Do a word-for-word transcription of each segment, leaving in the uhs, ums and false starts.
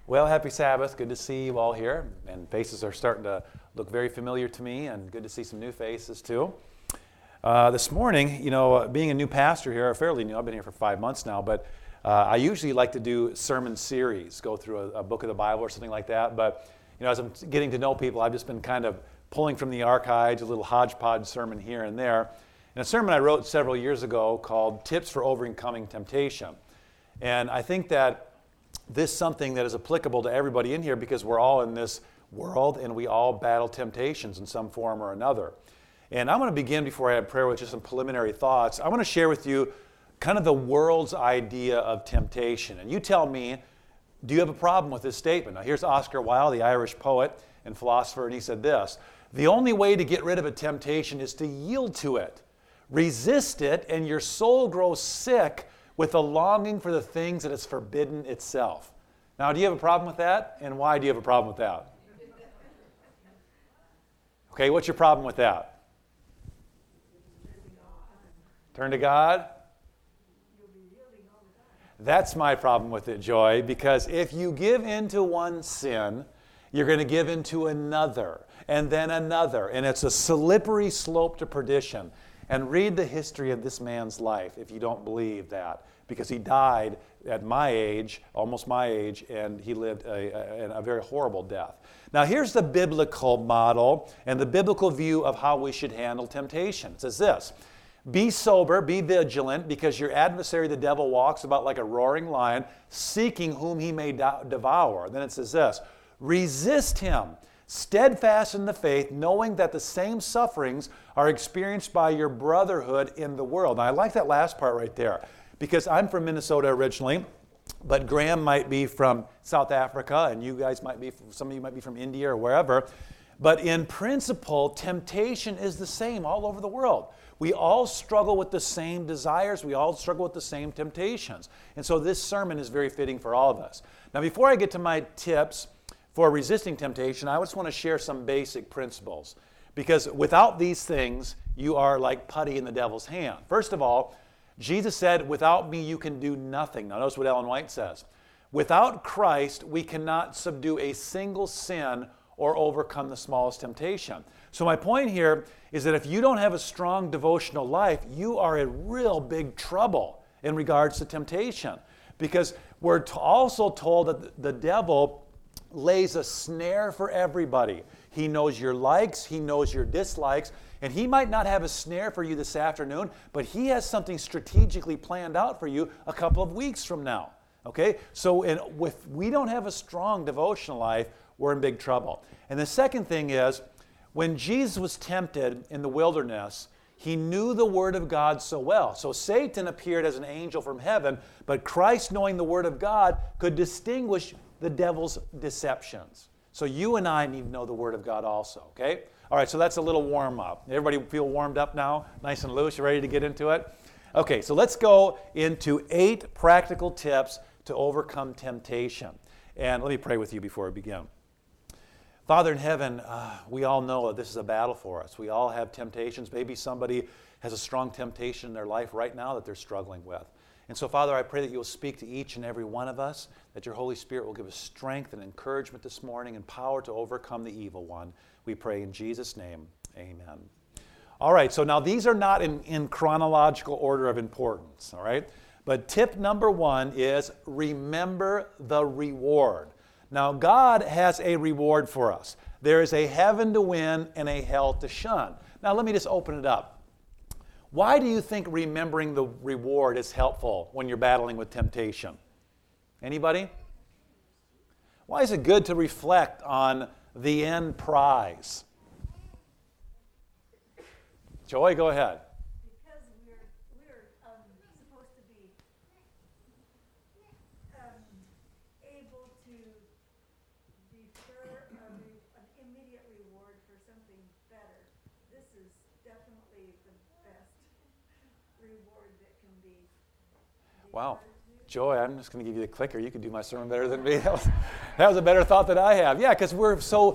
Well, happy Sabbath. Good to see you all here. And faces are starting to look very familiar to me, and good to see some new faces too. Uh, this morning, you know, uh, being a new pastor here, fairly new, I've been here for five months now, but uh, I usually like to do sermon series, go through a, a book of the Bible or something like that. But, you know, as I'm getting to know people, I've just been kind of pulling from the archives, a little hodgepodge sermon here and there. And a sermon I wrote several years ago called Tips for Overcoming Temptation. And I think that this is something that is applicable to everybody in here because we're all in this world and we all battle temptations in some form or another. And I'm going to begin before I have prayer with just some preliminary thoughts. I want to share with you kind of the world's idea of temptation. And you tell me, do you have a problem with this statement? Now here's Oscar Wilde, the Irish poet and philosopher, and he said this: the only way to get rid of a temptation is to yield to it. Resist it and your soul grows sick with a longing for the things that it's forbidden itself. Now, do you have a problem with that? And why do you have a problem with that? Okay, what's your problem with that? Turn to God? That's my problem with it, Joy, because if you give in to one sin, you're going to give in to another, and then another, and it's a slippery slope to perdition. And read the history of this man's life if you don't believe that, because he died at my age, almost my age, and he lived a, a, a very horrible death. Now here's the biblical model and the biblical view of how we should handle temptation. It says this: be sober, be vigilant, because your adversary the devil walks about like a roaring lion, seeking whom he may devour. Then it says this: resist him, steadfast in the faith, knowing that the same sufferings are experienced by your brotherhood in the world. Now, I like that last part right there, because I'm from Minnesota originally, but Graham might be from South Africa, and you guys might be, some of you might be from India or wherever. But in principle, temptation is the same all over the world. We all struggle with the same desires. We all struggle with the same temptations. And so this sermon is very fitting for all of us. Now, before I get to my tips for resisting temptation, I just want to share some basic principles, because without these things, you are like putty in the devil's hand. First of all, Jesus said, without me, you can do nothing. Now notice what Ellen White says. Without Christ, we cannot subdue a single sin or overcome the smallest temptation. So my point here is that if you don't have a strong devotional life, you are in real big trouble in regards to temptation, because we're t- also told that the devil lays a snare for everybody. He knows your likes, he knows your dislikes, and he might not have a snare for you this afternoon, but he has something strategically planned out for you a couple of weeks from now. Okay? So in, if we don't have a strong devotional life, we're in big trouble. And the second thing is, when Jesus was tempted in the wilderness, he knew the Word of God so well. So Satan appeared as an angel from heaven, but Christ, knowing the Word of God, could distinguish the devil's deceptions. So you and I need to know the Word of God also, okay? All right, so that's a little warm-up. Everybody feel warmed up now? Nice and loose? You ready to get into it? Okay, so let's go into eight practical tips to overcome temptation. And let me pray with you before we begin. Father in heaven, uh, we all know that this is a battle for us. We all have temptations. Maybe somebody has a strong temptation in their life right now that they're struggling with. And so, Father, I pray that you'll speak to each and every one of us, that your Holy Spirit will give us strength and encouragement this morning and power to overcome the evil one. We pray in Jesus' name, amen. All right, so now these are not in, in chronological order of importance, all right? But tip number one is remember the reward. Now, God has a reward for us. There is a heaven to win and a hell to shun. Now, let me just open it up. Why do you think remembering the reward is helpful when you're battling with temptation? Anybody? Why is it good to reflect on the end prize? Joy, go ahead. Because we're, we're um, supposed to be um, able to defer a re- an immediate reward for something better. This is definitely the best reward that can be. Wow. Joy, I'm just going to give you the clicker. You can do my sermon better than me. That was, that was a better thought that I have. Yeah, because we're so,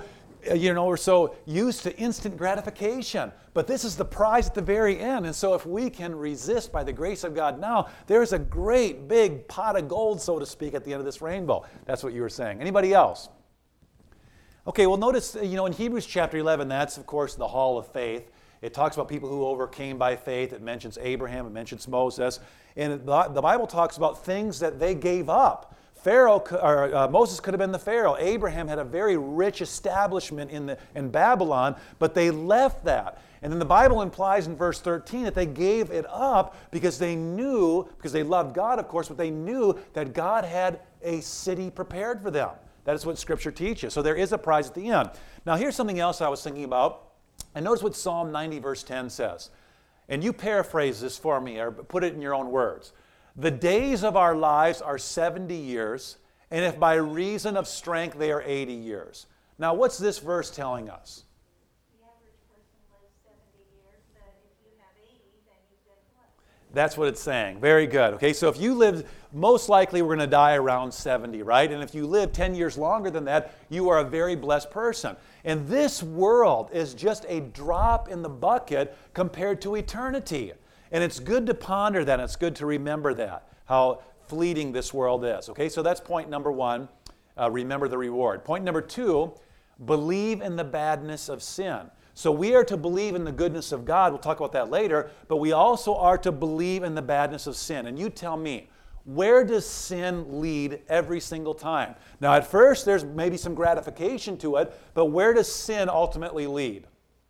you know, we're so used to instant gratification. But this is the prize at the very end. And so if we can resist by the grace of God now, there's a great big pot of gold, so to speak, at the end of this rainbow. That's what you were saying. Anybody else? Okay, well, notice, you know, in Hebrews chapter eleven, that's, of course, the hall of faith. It talks about people who overcame by faith. It mentions Abraham. It mentions Moses. And the Bible talks about things that they gave up. Pharaoh, or uh, Moses could have been the Pharaoh. Abraham had a very rich establishment in, the, in Babylon, but they left that. And then the Bible implies in verse thirteen that they gave it up because they knew, because they loved God, of course, but they knew that God had a city prepared for them. That is what Scripture teaches. So there is a prize at the end. Now here's something else I was thinking about. And notice what Psalm ninety verse ten says. And you paraphrase this for me, or put it in your own words. The days of our lives are seventy years, and if by reason of strength they are eighty years. Now what's this verse telling us? The average person lives seventy years, but if you have eighty, then you've done what? That's what it's saying. Very good. Okay, so if you live, most likely we're going to die around seventy, right? And if you live ten years longer than that, you are a very blessed person. And this world is just a drop in the bucket compared to eternity. And it's good to ponder that. And it's good to remember that, how fleeting this world is. Okay, so that's point number one. Uh, remember the reward. Point number two, believe in the badness of sin. So we are to believe in the goodness of God. We'll talk about that later. But we also are to believe in the badness of sin. And you tell me, where does sin lead every single time? Now, at first, there's maybe some gratification to it, but where does sin ultimately lead?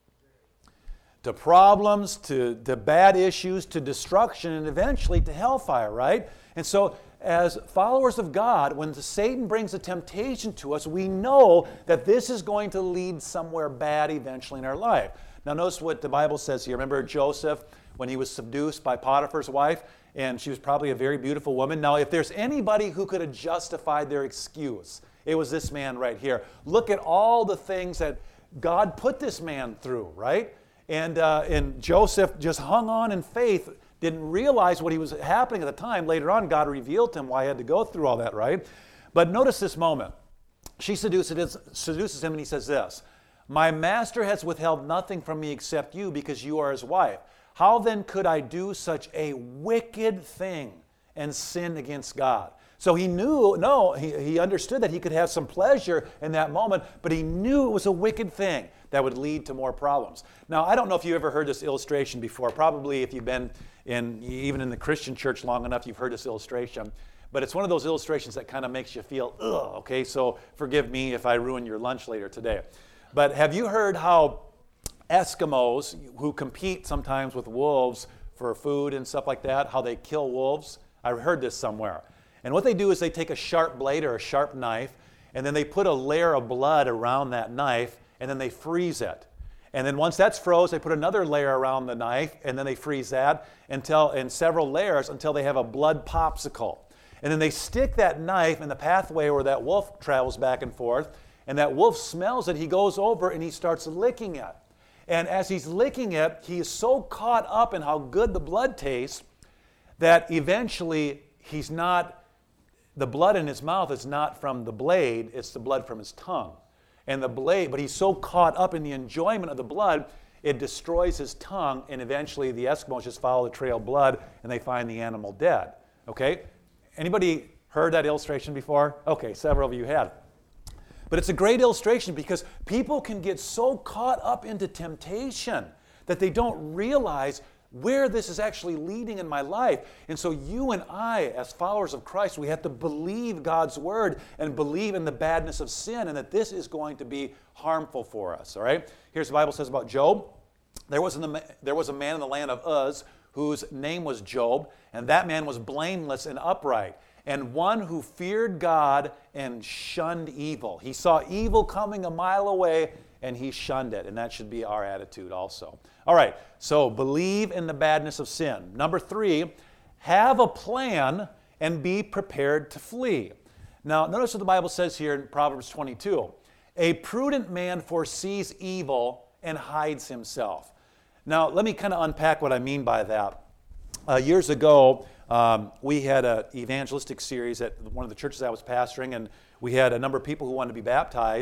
To problems, to, to bad issues, to destruction, and eventually to hellfire, right? And so, as followers of God, when Satan brings a temptation to us, we know that this is going to lead somewhere bad eventually in our life. Now, notice what the Bible says here. Remember Joseph, when he was seduced by Potiphar's wife? And she was probably a very beautiful woman. Now, if there's anybody who could have justified their excuse, it was this man right here. Look at all the things that God put this man through, right? And, uh, and Joseph just hung on in faith, didn't realize what he was happening at the time. Later on, God revealed to him why he had to go through all that, right? But notice this moment. She seduces, seduces him and he says this, "My master has withheld nothing from me except you because you are his wife. How then could I do such a wicked thing and sin against God?" So he knew, no, he, he understood that he could have some pleasure in that moment, but he knew it was a wicked thing that would lead to more problems. Now, I don't know if you ever heard this illustration before. Probably if you've been in, even in the Christian church long enough, you've heard this illustration. But it's one of those illustrations that kind of makes you feel, ugh, okay, so forgive me if I ruin your lunch later today. But have you heard how Eskimos, who compete sometimes with wolves for food and stuff like that, how they kill wolves? I heard this somewhere. And what they do is they take a sharp blade or a sharp knife, and then they put a layer of blood around that knife, and then they freeze it. And then once that's froze, they put another layer around the knife, and then they freeze that until, in several layers until they have a blood popsicle. And then they stick that knife in the pathway where that wolf travels back and forth, and that wolf smells it. He goes over and he starts licking it. And as he's licking it, he is so caught up in how good the blood tastes that eventually he's not, the blood in his mouth is not from the blade, it's the blood from his tongue. And the blade, but he's so caught up in the enjoyment of the blood, it destroys his tongue, and eventually the Eskimos just follow the trail of blood and they find the animal dead. Okay? Anybody heard that illustration before? Okay, several of you have. But it's a great illustration because people can get so caught up into temptation that they don't realize where this is actually leading in my life. And so you and I, as followers of Christ, we have to believe God's word and believe in the badness of sin and that this is going to be harmful for us, all right? Here's what the Bible says about Job. There was, in the, there was a man in the land of Uz whose name was Job, and that man was blameless and upright, and one who feared God and shunned evil. He saw evil coming a mile away, and he shunned it, and that should be our attitude also. All right, so believe in the badness of sin. Number three, have a plan and be prepared to flee. Now, notice what the Bible says here in Proverbs twenty-two. A prudent man foresees evil and hides himself. Now, let me kind of unpack what I mean by that. Uh, years ago, um, we had an evangelistic series at one of the churches I was pastoring, and we had a number of people who wanted to be baptized.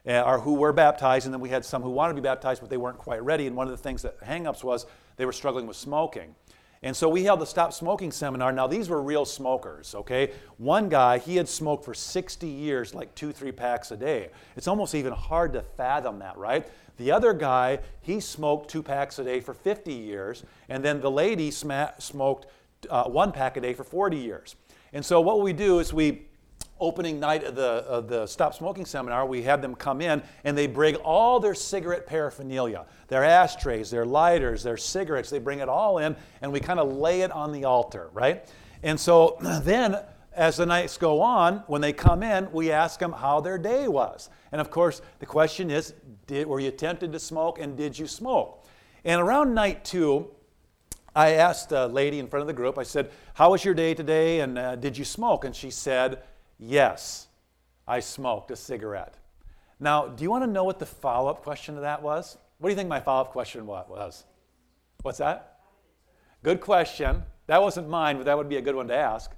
uh, or who were baptized, and then we had some who wanted to be baptized, but they weren't quite ready. And one of the things that hang-ups was they were struggling with smoking. And so we held the Stop Smoking seminar. Now, these were real smokers, okay? One guy, he had smoked for sixty years, like two, three packs a day. It's almost even hard to fathom that, right? The other guy, he smoked two packs a day for fifty years, and then the lady sma- smoked uh, one pack a day for forty years. And so what we do is we, opening night of the, of the Stop Smoking seminar, we had them come in and they bring all their cigarette paraphernalia, their ashtrays, their lighters, their cigarettes, they bring it all in and we kind of lay it on the altar, right? And so then as the nights go on, when they come in, we ask them how their day was. And of course, the question is, did, were you tempted to smoke and did you smoke? And around night two, I asked a lady in front of the group, I said, how was your day today and uh, did you smoke? And she said, yes, I smoked a cigarette. Now, do you want to know what the follow-up question to that was? What do you think my follow-up question was? What's that? Good question. That wasn't mine, but that would be a good one to ask.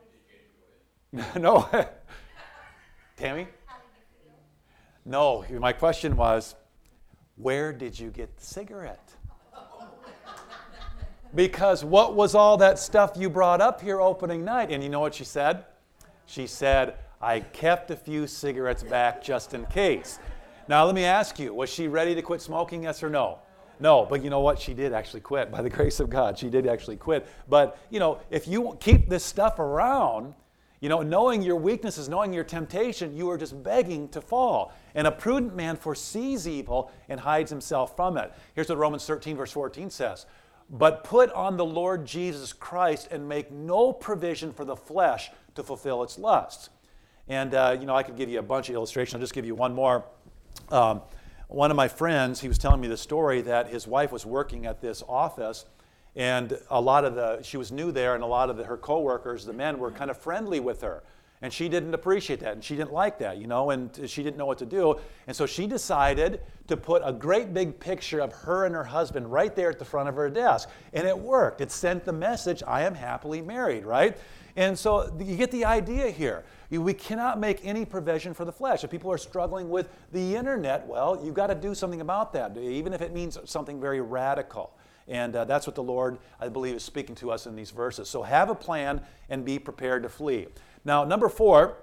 No. Tammy? No, my question was, where did you get the cigarette? Because what was all that stuff you brought up here opening night? And you know what she said? She said, I kept a few cigarettes back just in case. Now, let me ask you, was she ready to quit smoking, yes or no? No, but you know what? She did actually quit. By the grace of God, she did actually quit. But, you know, if you keep this stuff around, you know, knowing your weaknesses, knowing your temptation, you are just begging to fall. And a prudent man foresees evil and hides himself from it. Here's what Romans thirteen, verse fourteen says. But put on the Lord Jesus Christ and make no provision for the flesh to fulfill its lusts. And, uh, you know, I could give you a bunch of illustrations. I'll just give you one more. Um, one of my friends, he was telling me the story that his wife was working at this office, and a lot of the, she was new there, and a lot of the, her coworkers, the men, were kind of friendly with her. And she didn't appreciate that, and she didn't like that, you know, and she didn't know what to do. And so she decided to put a great big picture of her and her husband right there at the front of her desk. And it worked. It sent the message, I am happily married, right? And so you get the idea here. We cannot make any provision for the flesh. If people are struggling with the internet, well, you've got to do something about that, even if it means something very radical. And uh, that's what the Lord, I believe, is speaking to us in these verses. So have a plan and be prepared to flee. Now, number four,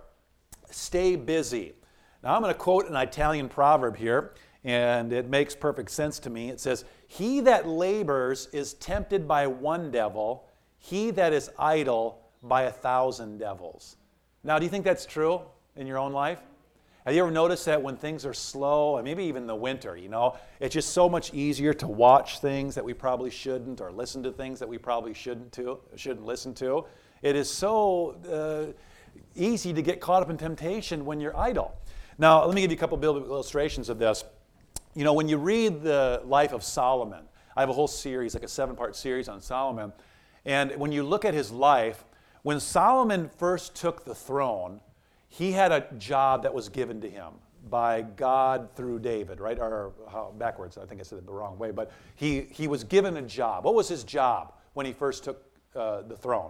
stay busy. Now, I'm going to quote an Italian proverb here, and it makes perfect sense to me. It says, he that labors is tempted by one devil, he that is idle by a thousand devils. Now, do you think that's true in your own life? Have you ever noticed that when things are slow, and maybe even the winter, you know, it's just so much easier to watch things that we probably shouldn't, or listen to things that we probably shouldn't to, shouldn't listen to. It is so uh, easy to get caught up in temptation when you're idle. Now, let me give you a couple of biblical illustrations of this. You know, when you read the life of Solomon, I have a whole series, like a seven-part series on Solomon, and when you look at his life, when Solomon first took the throne, he had a job that was given to him by God through David, right? Or how, backwards, I think I said it the wrong way, but he, he was given a job. What was his job when he first took uh, the throne?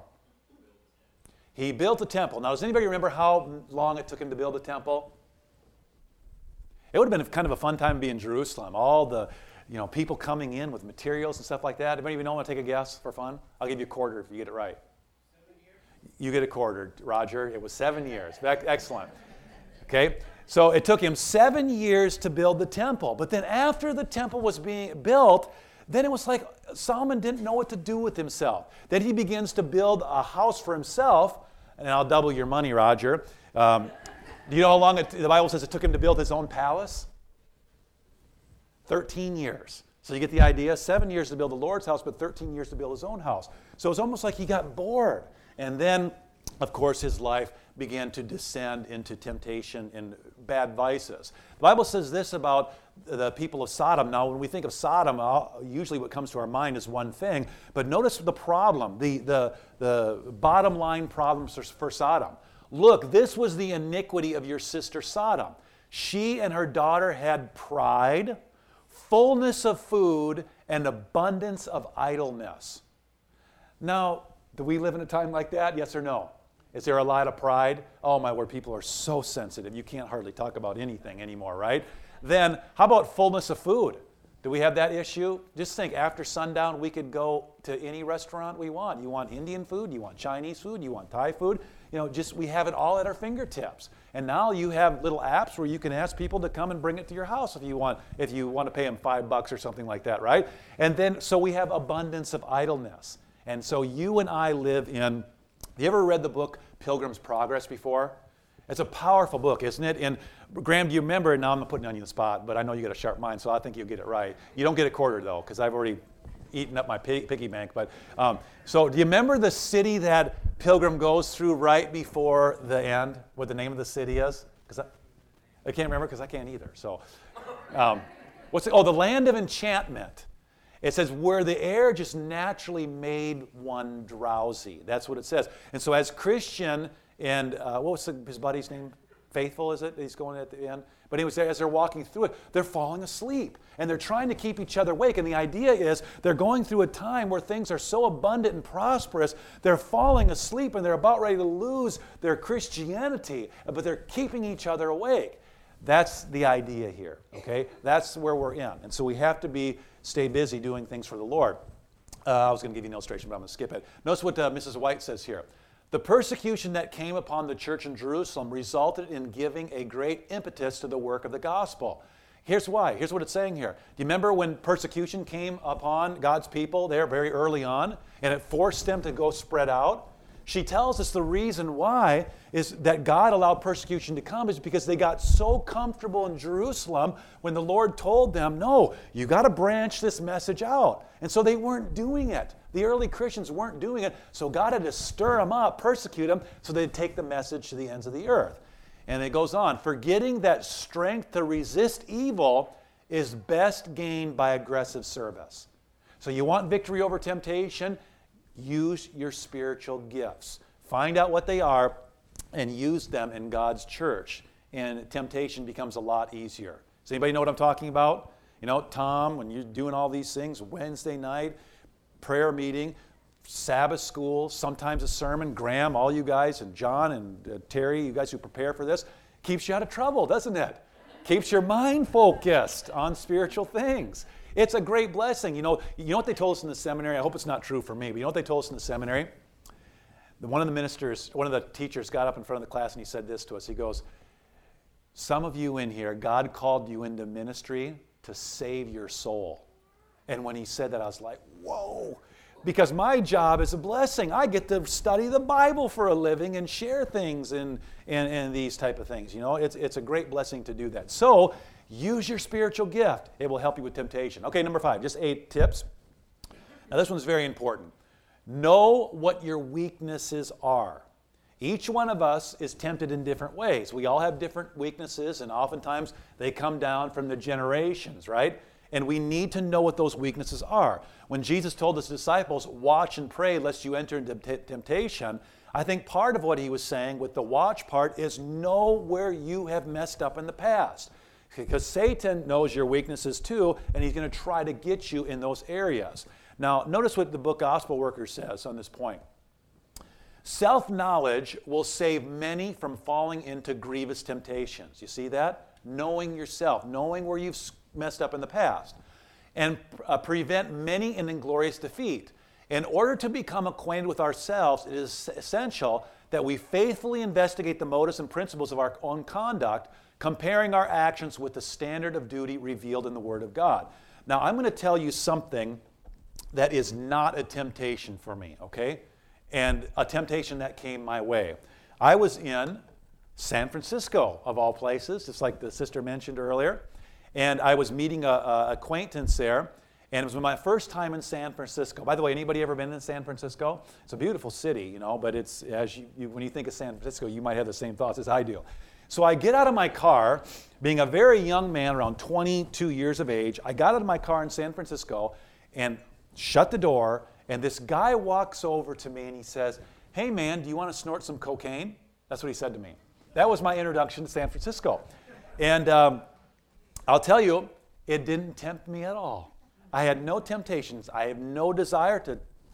He built a temple. Now, does anybody remember how long it took him to build a temple? It would have been kind of a fun time to be in Jerusalem. All the, you know, people coming in with materials and stuff like that. Anybody even know? Want to take a guess for fun? I'll give you a quarter if you get it right. You get a quarter, Roger. It was seven years. Excellent. Okay? So it took him seven years to build the temple. But then after the temple was being built, then it was like Solomon didn't know what to do with himself. Then he begins to build a house for himself. And I'll double your money, Roger. Um, do you know how long it, the Bible says it took him to build his own palace? thirteen years. So you get the idea. Seven years to build the Lord's house, but thirteen years to build his own house. So it's almost like he got bored. And then, of course, his life began to descend into temptation and bad vices. The Bible says this about the people of Sodom. Now, when we think of Sodom, usually what comes to our mind is one thing. But notice the problem, the, the, the bottom line problem for Sodom. Look, this was the iniquity of your sister Sodom. She and her daughter had pride, fullness of food, and abundance of idleness. Now, do we live in a time like that? Yes or no? Is there a lot of pride? Oh my word, people are so sensitive. You can't hardly talk about anything anymore, right? Then how about fullness of food? Do we have that issue? Just think, after sundown, we could go to any restaurant we want. You want Indian food, you want Chinese food, you want Thai food. You know, just we have it all at our fingertips. And now you have little apps where you can ask people to come and bring it to your house if you want, if you want to pay them five bucks or something like that, right? And then, so we have abundance of idleness. And so you and I live in, you ever read the book Pilgrim's Progress before? It's a powerful book, isn't it? And Graham, do you remember, now I'm putting you on the spot, but I know you got a sharp mind, so I think you'll get it right. You don't get a quarter, though, because I've already eaten up my pig, piggy bank. But um, so do you remember the city that Pilgrim goes through right before the end, what the name of the city is? Because I, I can't remember because I can't either. So um, what's it? Oh, the land of enchantment. It says, where the air just naturally made one drowsy. That's what it says. And so as Christian, and uh, what was the, his buddy's name? Faithful, is it? He's going at the end. But anyways, as they're walking through it, they're falling asleep. And they're trying to keep each other awake. And the idea is they're going through a time where things are so abundant and prosperous, they're falling asleep and they're about ready to lose their Christianity, but they're keeping each other awake. That's the idea here, okay? That's where we're in. And so we have to be stay busy doing things for the Lord. Uh, I was going to give you an illustration, but I'm going to skip it. Notice what uh, Missus White says here. The persecution that came upon the church in Jerusalem resulted in giving a great impetus to the work of the gospel. Here's why. Here's what it's saying here. Do you remember when persecution came upon God's people there very early on, and it forced them to go spread out? She tells us the reason why is that God allowed persecution to come is because they got so comfortable in Jerusalem when the Lord told them, no, you got to branch this message out. And so they weren't doing it. The early Christians weren't doing it, so God had to stir them up, persecute them, so they'd take the message to the ends of the earth. And it goes on, forgetting that strength to resist evil is best gained by aggressive service. So you want victory over temptation? Use your spiritual gifts. Find out what they are and use them in God's church. And temptation becomes a lot easier. Does anybody know what I'm talking about? You know, Tom, when you're doing all these things, Wednesday night, prayer meeting, Sabbath school, sometimes a sermon, Graham, all you guys, and John and uh, Terry, you guys who prepare for this, keeps you out of trouble, doesn't it? Keeps your mind focused on spiritual things. It's a great blessing. You know, you know what they told us in the seminary? I hope it's not true for me, but you know what they told us in the seminary? The, one of the ministers, one of the teachers got up in front of the class and he said this to us. He goes, some of you in here, God called you into ministry to save your soul. And when he said that, I was like, whoa. Because my job is a blessing. I get to study the Bible for a living and share things and, and, and these type of things. You know, it's, it's a great blessing to do that. So use your spiritual gift. It will help you with temptation. Okay, number five, just eight tips. Now this one's very important. Know what your weaknesses are. Each one of us is tempted in different ways. We all have different weaknesses, and oftentimes they come down from the generations, right? And we need to know what those weaknesses are. When Jesus told his disciples, watch and pray lest you enter into t- temptation, I think part of what he was saying with the watch part is know where you have messed up in the past. Because Satan knows your weaknesses too, and he's going to try to get you in those areas. Now, notice what the book Gospel Worker says on this point. Self-knowledge will save many from falling into grievous temptations. You see that? Knowing yourself, knowing where you've messed up in the past, and uh, prevent many an inglorious defeat. In order to become acquainted with ourselves, it is essential that we faithfully investigate the motives and principles of our own conduct, comparing our actions with the standard of duty revealed in the Word of God. Now, I'm going to tell you something that is not a temptation for me, okay? And a temptation that came my way. I was in San Francisco, of all places, just like the sister mentioned earlier. And I was meeting a, a acquaintance there, and it was my first time in San Francisco. By the way, anybody ever been in San Francisco? It's a beautiful city, you know, but it's as you, you, when you think of San Francisco, you might have the same thoughts as I do. So I get out of my car, being a very young man, around twenty-two years of age. I got out of my car in San Francisco and shut the door, and this guy walks over to me and he says, hey man, do you want to snort some cocaine? That's what he said to me. That was my introduction to San Francisco. And um, I'll tell you, it didn't tempt me at all. I had no temptations. I have no desire to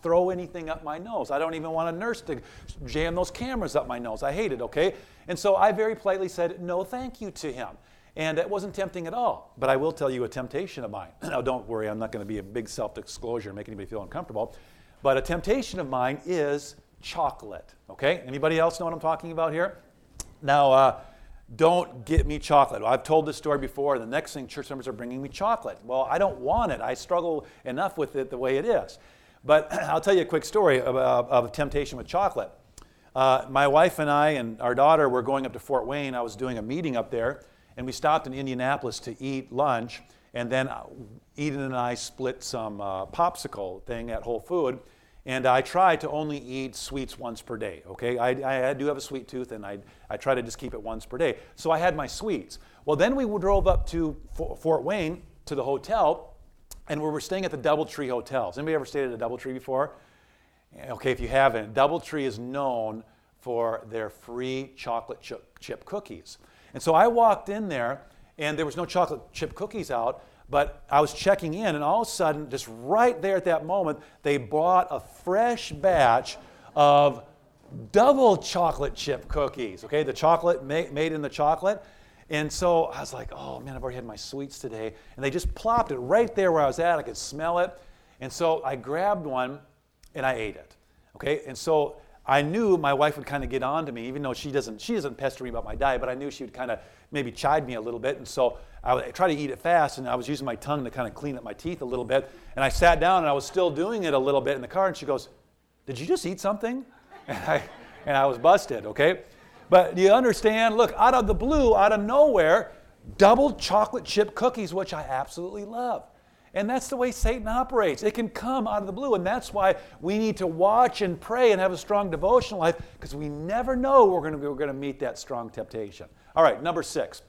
throw anything up my nose. I don't even want a nurse to jam those cameras up my nose. I hate it, okay? And so I very politely said, no, thank you to him. And it wasn't tempting at all. But I will tell you a temptation of mine. Now, don't worry, I'm not going to be a big self-disclosure and make anybody feel uncomfortable. But a temptation of mine is chocolate, okay? Anybody else know what I'm talking about here? Now, uh, don't get me chocolate. I've told this story before. The next thing, church members are bringing me chocolate. Well, I don't want it. I struggle enough with it the way it is. But I'll tell you a quick story of, of, of temptation with chocolate. Uh, my wife and I and our daughter were going up to Fort Wayne. I was doing a meeting up there, and we stopped in Indianapolis to eat lunch. And then Eden and I split some uh, popsicle thing at Whole Food. And I try to only eat sweets once per day, okay? I, I do have a sweet tooth, and I, I try to just keep it once per day. So I had my sweets. Well, then we drove up to Fort Wayne to the hotel, and we were staying at the Doubletree Hotels. Anybody ever stayed at a Doubletree before? Okay, if you haven't, Doubletree is known for their free chocolate chip, chip cookies. And so I walked in there, and there was no chocolate chip cookies out, but I was checking in, and all of a sudden, just right there at that moment, they bought a fresh batch of double chocolate chip cookies, okay? The chocolate ma- made in the chocolate. And so I was like, oh man, I've already had my sweets today. And they just plopped it right there where I was at. I could smell it. And so I grabbed one, and I ate it, okay? And so I knew my wife would kind of get on to me, even though she doesn't, she doesn't pester me about my diet, but I knew she would kind of maybe chide me a little bit. And so I would try to eat it fast, and I was using my tongue to kind of clean up my teeth a little bit. And I sat down, and I was still doing it a little bit in the car, and she goes, did you just eat something? And I, and I was busted, okay? But you understand, look, out of the blue, out of nowhere, double chocolate chip cookies, which I absolutely love. And that's the way Satan operates. It can come out of the blue, and that's why we need to watch and pray and have a strong devotional life, because we never know we're going to we're going to meet that strong temptation. All right, number six.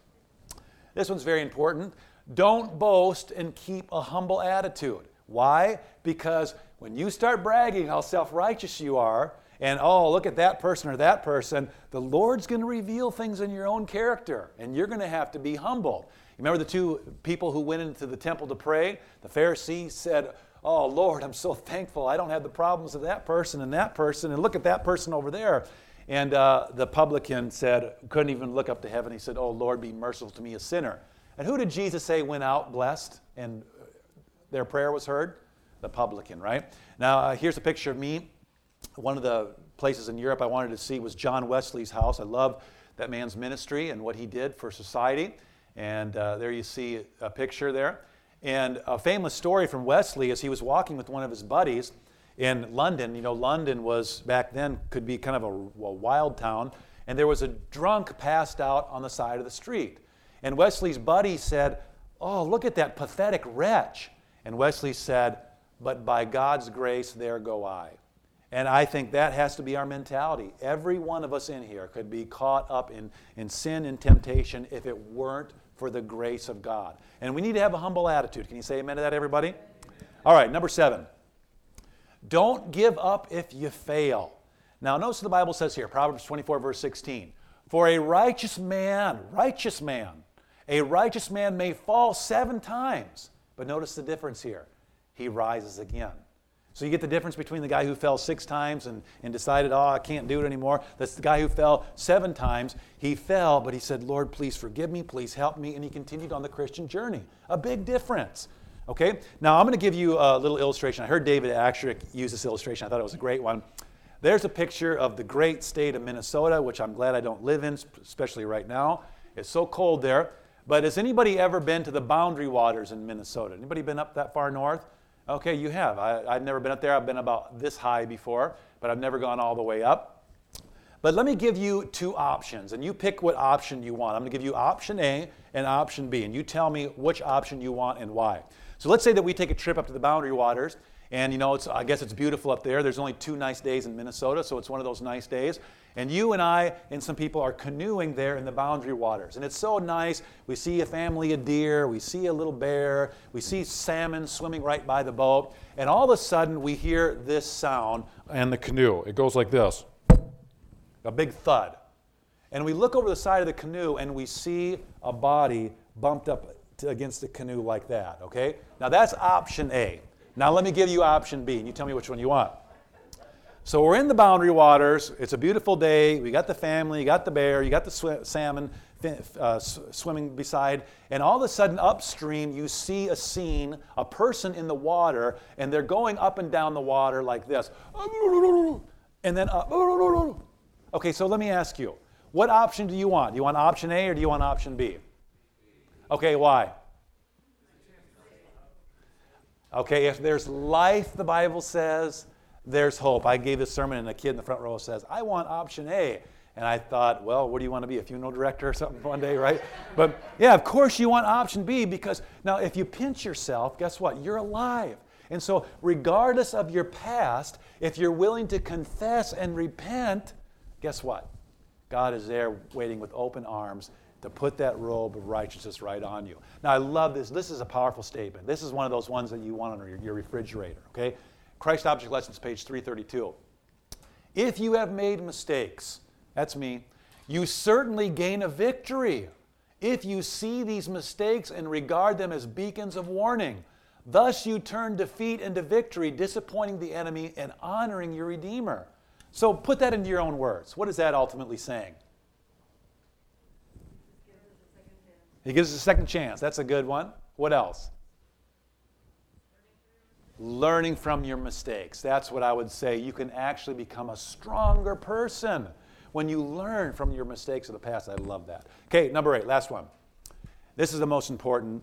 This one's very important. Don't boast and keep a humble attitude. Why? Because when you start bragging how self-righteous you are, and oh, look at that person or that person, the Lord's going to reveal things in your own character, and you're going to have to be humble. Remember the two people who went into the temple to pray? The Pharisee said, oh, Lord, I'm so thankful I don't have the problems of that person and that person, and look at that person over there. And uh, the publican said, couldn't even look up to heaven. He said, oh, Lord, be merciful to me, a sinner. And who did Jesus say went out blessed and their prayer was heard? The publican, right? Now, uh, here's a picture of me. One of the places in Europe I wanted to see was John Wesley's house. I love that man's ministry and what he did for society. And uh, there you see a picture there. And a famous story from Wesley is he was walking with one of his buddies in London. You know, London was, back then, could be kind of a, a wild town. And there was a drunk passed out on the side of the street. And Wesley's buddy said, oh, look at that pathetic wretch. And Wesley said, but by God's grace, there go I. And I think that has to be our mentality. Every one of us in here could be caught up in, in sin and temptation if it weren't for the grace of God. And we need to have a humble attitude. Can you say amen to that, everybody? All right, number seven. Don't give up if you fail. Now, notice what the Bible says here, Proverbs twenty-four, verse sixteen. For a righteous man, righteous man, a righteous man may fall seven times. But notice the difference here. He rises again. So you get the difference between the guy who fell six times and, and decided, oh, I can't do it anymore. That's the guy who fell seven times. He fell, but he said, Lord, please forgive me, please help me. And he continued on the Christian journey. A big difference. Okay? Now, I'm going to give you a little illustration. I heard David Akshrik use this illustration. I thought it was a great one. There's a picture of the great state of Minnesota, which I'm glad I don't live in, especially right now. It's so cold there. But has anybody ever been to the Boundary Waters in Minnesota? Anybody been up that far north? Okay, you have. I, I've never been up there. I've been about this high before, but I've never gone all the way up. But let me give you two options, and you pick what option you want. I'm going to give you option A and option B, and you tell me which option you want and why. So let's say that we take a trip up to the Boundary Waters, and you know, it's, I guess it's beautiful up there. There's only two nice days in Minnesota, so it's one of those nice days. And you and I and some people are canoeing there in the Boundary Waters. And it's so nice. We see a family of deer. We see a little bear. We see salmon swimming right by the boat. And all of a sudden, we hear this sound in the canoe. It goes like this. A big thud. And we look over the side of the canoe, and we see a body bumped up to, against the canoe like that, okay? Now, that's option A. Now, let me give you option B, and you tell me which one you want. So we're in the Boundary Waters. It's a beautiful day. We got the family, you got the bear, you got the sw- salmon uh, swimming beside. And all of a sudden upstream, you see a scene, a person in the water, and they're going up and down the water like this. And then up. Okay, so let me ask you, what option do you want? Do you want option A or do you want option B? Okay, why? Okay, if there's life, the Bible says, there's hope. I gave this sermon and a kid in the front row says, I want option A. And I thought, well, what do you want to be, a funeral director or something one day, right? But yeah, of course you want option B, because now if you pinch yourself, guess what? You're alive. And so regardless of your past, if you're willing to confess and repent, guess what? God is there waiting with open arms to put that robe of righteousness right on you. Now I love this. This is a powerful statement. This is one of those ones that you want on your, your refrigerator, okay? Christ Object Lessons, page three thirty-two. If you have made mistakes, that's me, you certainly gain a victory if you see these mistakes and regard them as beacons of warning. Thus you turn defeat into victory, disappointing the enemy and honoring your Redeemer. So put that into your own words. What is that ultimately saying? He gives us a second chance. That's a good one. What else? Learning from your mistakes. That's what I would say. You can actually become a stronger person when you learn from your mistakes of the past. I love that. Okay, number eight, last one. This is the most important.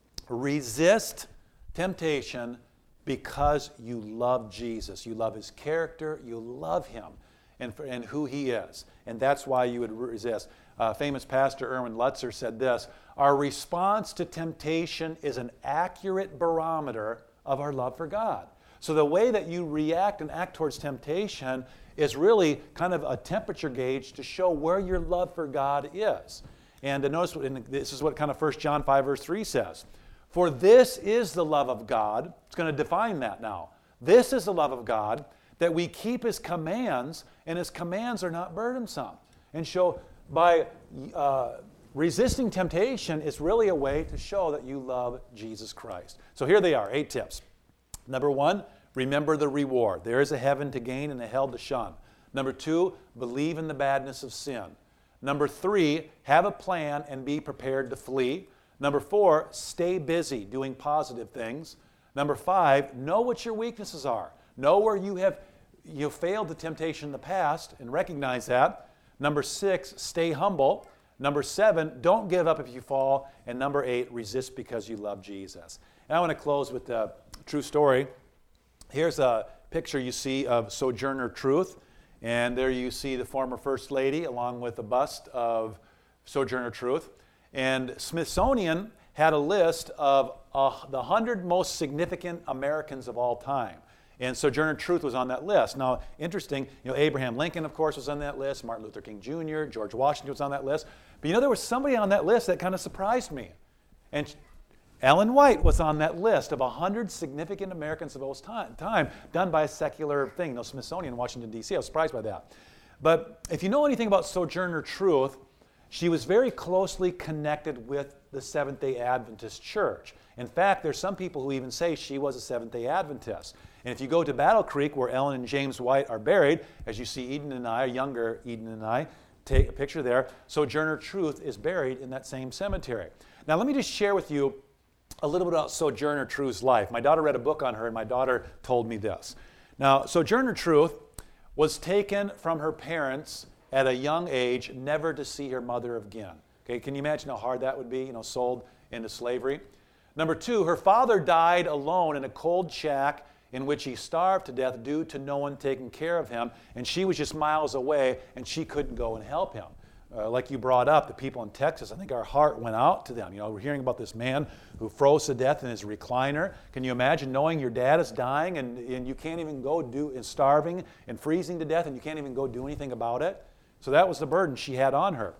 Resist temptation because you love Jesus. You love his character. You love him and, for, and who he is. And that's why you would resist. Uh, famous pastor Erwin Lutzer said this, our response to temptation is an accurate barometer of our love for God. So the way that you react and act towards temptation is really kind of a temperature gauge to show where your love for God is. And notice, and this is what kind of First John five verse three says. For this is the love of God. It's going to define that now. This is the love of God, that we keep his commands, and his commands are not burdensome. And so by uh, resisting temptation is really a way to show that you love Jesus Christ. So here they are, eight tips. Number one, remember the reward. There is a heaven to gain and a hell to shun. Number two, believe in the badness of sin. Number three, have a plan and be prepared to flee. Number four, stay busy doing positive things. Number five, know what your weaknesses are. Know where you have you failed the temptation in the past and recognize that. Number six, stay humble. Number seven, don't give up if you fall. And number eight, resist because you love Jesus. And I want to close with a true story. Here's a picture you see of Sojourner Truth. And there you see the former First Lady along with a bust of Sojourner Truth. And Smithsonian had a list of uh, the one hundred most significant Americans of all time. And Sojourner Truth was on that list. Now, interesting, you know, Abraham Lincoln, of course, was on that list. Martin Luther King Junior, George Washington was on that list. But you know, there was somebody on that list that kind of surprised me. And Ellen White was on that list of one hundred significant Americans of all time, time done by a secular thing, you know, Smithsonian in Washington, D C I was surprised by that. But if you know anything about Sojourner Truth, she was very closely connected with the Seventh-day Adventist Church. In fact, there's some people who even say she was a Seventh-day Adventist. And if you go to Battle Creek, where Ellen and James White are buried, as you see Eden and I, younger Eden and I, take a picture there, Sojourner Truth is buried in that same cemetery. Now let me just share with you a little bit about Sojourner Truth's life. My daughter read a book on her, and my daughter told me this. Now, Sojourner Truth was taken from her parents at a young age, never to see her mother again. Okay, can you imagine how hard that would be, you know, sold into slavery? Number two, her father died alone in a cold shack in which he starved to death due to no one taking care of him, and she was just miles away, and she couldn't go and help him. Uh, like you brought up, the people in Texas, I think our heart went out to them. You know, we're hearing about this man who froze to death in his recliner. Can you imagine knowing your dad is dying and, and you can't even go do, and starving and freezing to death, and you can't even go do anything about it? So that was the burden she had on her.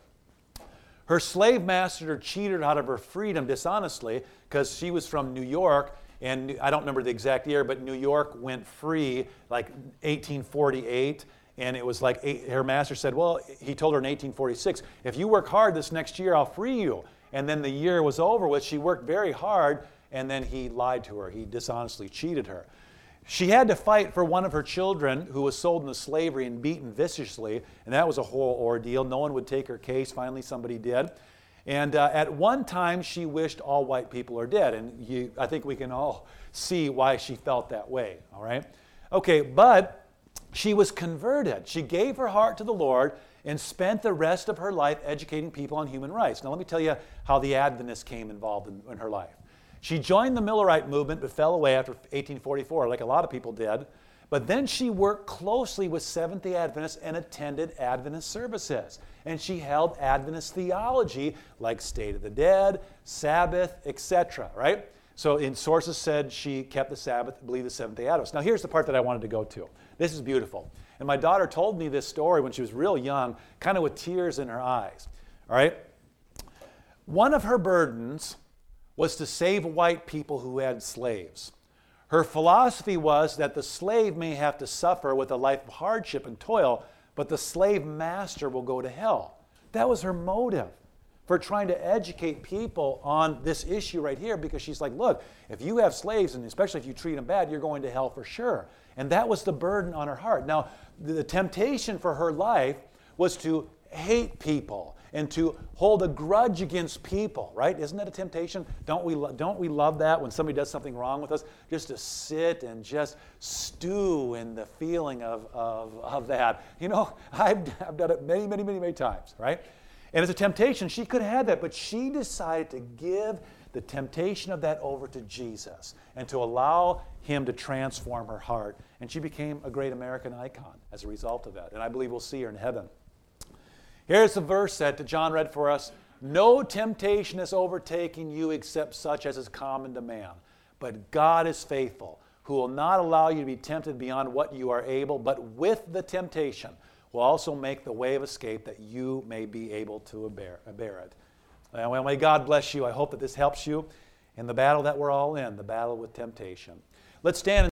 Her slave master cheated her out of her freedom dishonestly because she was from New York, and I don't remember the exact year, but New York went free like eighteen forty-eight, and it was like, eight, her master said, well, he told her in eighteen forty-six, if you work hard this next year, I'll free you. And then the year was over with, she worked very hard, and then he lied to her. He dishonestly cheated her. She had to fight for one of her children who was sold into slavery and beaten viciously, and that was a whole ordeal. No one would take her case. Finally, somebody did. And uh, at one time, she wished all white people are dead, and you, I think we can all see why she felt that way, all right? Okay, but she was converted. She gave her heart to the Lord and spent the rest of her life educating people on human rights. Now, let me tell you how the Adventists came involved in, in her life. She joined the Millerite movement but fell away after eighteen forty-four, like a lot of people did. But then she worked closely with Seventh-day Adventists and attended Adventist services. And she held Adventist theology like State of the Dead, Sabbath, et cetera, right? So in sources said she kept the Sabbath, believed the Seventh-day Adventists. Now here's the part that I wanted to go to. This is beautiful. And my daughter told me this story when she was real young, kind of with tears in her eyes, all right? One of her burdens was to save white people who had slaves. Her philosophy was that the slave may have to suffer with a life of hardship and toil, but the slave master will go to hell. That was her motive for trying to educate people on this issue right here, because she's like, look, if you have slaves, and especially if you treat them bad, you're going to hell for sure. And that was the burden on her heart. Now, the temptation for her life was to hate people and to hold a grudge against people, right? Isn't that a temptation? Don't we, lo- don't we love that when somebody does something wrong with us? Just to sit and just stew in the feeling of, of, of that. You know, I've, I've done it many, many, many, many times, right? And it's a temptation. She could have had that, but she decided to give the temptation of that over to Jesus and to allow him to transform her heart. And she became a great American icon as a result of that. And I believe we'll see her in heaven. Here's the verse that John read for us. No temptation is overtaking you except such as is common to man. But God is faithful, who will not allow you to be tempted beyond what you are able, but with the temptation will also make the way of escape that you may be able to bear, bear it. Well, may God bless you. I hope that this helps you in the battle that we're all in, the battle with temptation. Let's stand.